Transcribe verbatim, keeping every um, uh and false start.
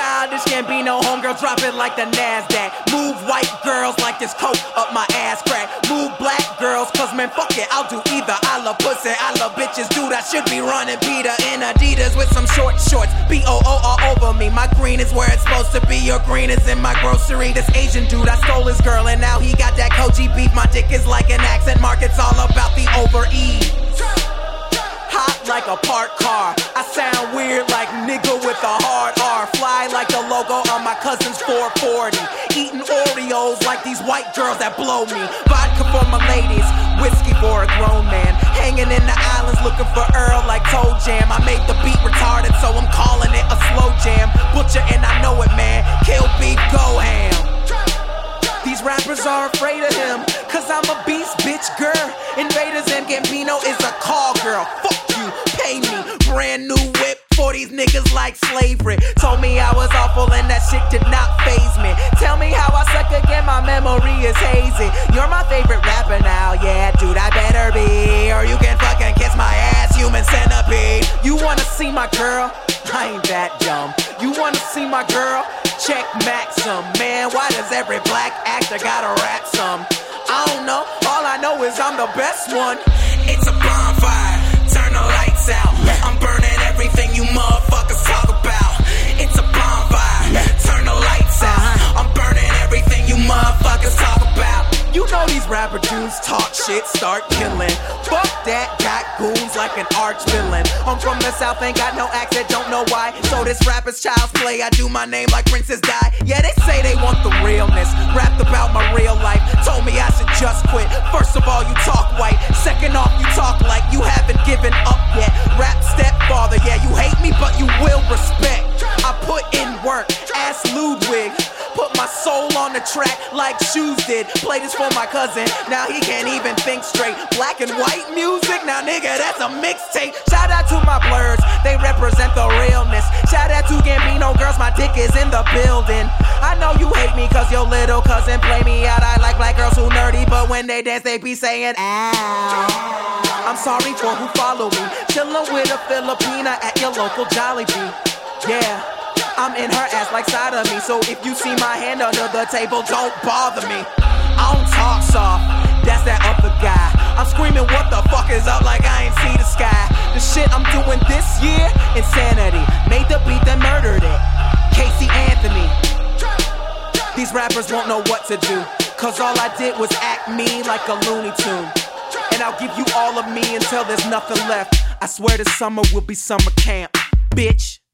Childish Gambino, homegirl, drop it like the NASDAQ. Move white girls like this coat up my ass crack. Move black girls, cause man, fuck it, I'll do either. I love pussy, I love bitches, dude, I should be running Peter in Adidas with some short shorts. B O O all over me, my green is where it's supposed to be. Your green is in my grocery. This Asian dude, I stole his girl, and now he got that Koji beef. My dick is like an accent mark, it's all about the over-ease. Hot like a parked car, I sound weird like nigga with a hard R. Fly like the logo on my cousin's four forty. Eating Oreos like these white girls that blow me. Vodka for my ladies, whiskey for a grown man. Hanging in the islands looking for Earl like Toe Jam. I made the beat retarded, so I'm calling it a slow jam. Butcher and I know it, man. Kill beef, go ham. These rappers are afraid of him, cause I'm a beast, bitch, girl. Invaders and Gambino is a call girl. Fuck you, pay me. Brand new whip for these niggas like slavery. Told me I was awful and that shit did not faze me. Tell me how I suck again, my memory is hazy. You're my favorite rapper now, yeah, dude, I better be. Or you can fucking kiss my ass, human centipede. You wanna see my girl? I ain't that dumb. You wanna see my girl? Check Maxim. Man, why does every black actor gotta rap some? I don't know, all I know is I'm the best one. It's a bonfire, turn the lights out. I'm burning everything you motherfuckers talk about. It's a bonfire, turn the lights out. I'm burning everything you motherfuckers talk about. You know these rapper dudes talk shit, start killing. Fuck that, got goons like an arch villain. I'm from the south, ain't got no accent, don't know why. So this rapper's child's play, I do my name like Princess Di. Yeah, they say they want the realness, rapped about my real life. Told me I should just quit. First of all, you talk white. Second off, you talk like you haven't given up yet. Rap stepfather, yeah, you hate me, but you will respect. I put in work, ask Ludwig. Put my soul on the track like Shoes did. Play this for my cousin, now he can't even think straight. Black and white music, now nigga, that's a mixtape. Shout out to my blurs, they represent the realness. Shout out to Gambino girls, my dick is in the building. I know you hate me cause your little cousin play me out. I like black girls who nerdy, but when they dance they be saying ow. I'm sorry for who follow me, chillin' with a Filipina at your local Jollibee. Yeah, I'm in her ass like side of me, so if you see my hand under the table, don't bother me. I don't talk soft, that's that other guy. I'm screaming what the fuck is up like I ain't see the sky. The shit I'm doing this year, insanity. Made the beat that murdered it, Casey Anthony. These rappers won't know what to do, cause all I did was act me like a Looney Tune. And I'll give you all of me until there's nothing left. I swear this summer will be summer camp, bitch.